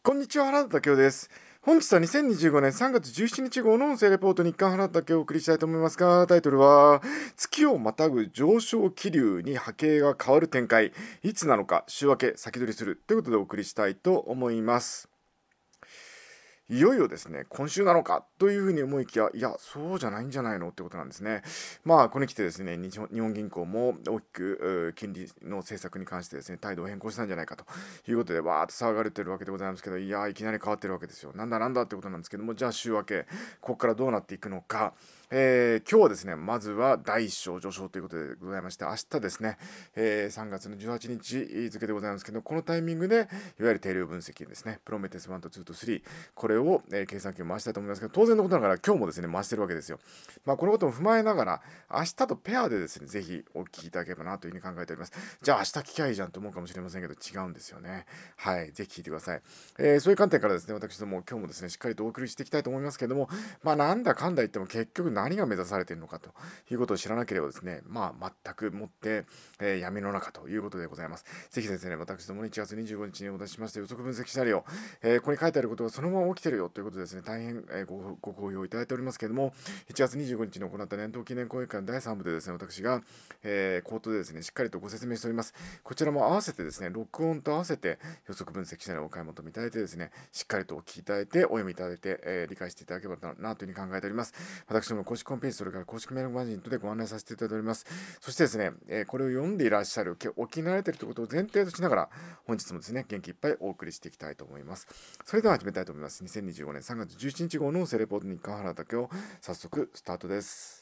こんにちは、原田武雄です。本日は2025年3月17日号の音声レポート日刊原田武雄をお送りしたいと思いますが、タイトルは、月をまたぐ上昇気流に波形が変わる展開、いつなのか週明け先取りするということでお送りしたいと思います。いよいよですね、今週なのかというふうに思いきや、いや、そうじゃないんじゃないのってことなんですね。ここに来てですね、日本銀行も大きく金利の政策に関してですね、態度を変更したんじゃないかということで、わーっと騒がれてるわけでございますけど、いやいきなり変わってるわけですよ。なんだなんだってことなんですけども、じゃあ週明け、ここからどうなっていくのか、今日はですね、まずは第一章上昇ということでございまして、明日ですね、3月の18日付でございますけど、このタイミングで、いわゆる定量分析ですね、プロメテス1と2と3、これを、計算機を回したいと思いますけど、当然のことながら今日もですね、回してるわけですよ。このことも踏まえながら、明日とペアでですね、ぜひお聞きいただければなというふうに考えております。じゃあ明日聞きゃいいじゃんと思うかもしれませんけど、違うんですよね。はい、ぜひ聞いてください。そういう観点からですね、私ども今日もですね、しっかりとお送りしていきたいと思いますけれども、なんだかんだ言っても結局何が目指されているのかということを知らなければですね、全くもって、闇の中ということでございます。ぜひですね、私どもに1月25日にお出ししました予測分析シナリオ、ここに書いてあることがそのまま起きてるよということでですね、大変、ご好評いただいておりますけれども、1月25日に行った年頭記念講演会の第3部でですね、私が、口頭でですね、しっかりとご説明しております。こちらも合わせてですね、録音と合わせて予測分析シナリオをお買い求めいただいてですね、しっかりとお聞きいただいて、お読みいただいて、理解していただければなというふうに考えております。私ども公式ホームページ、それから公式メールマガジンでご案内させていただいております。そしてですね、これを読んでいらっしゃる、お聞きになられているということを前提としながら、本日もですね、元気いっぱいお送りしていきたいと思います。それでは始めたいと思います。2025年3月17日号のセレポート日刊原田今日、早速スタートです。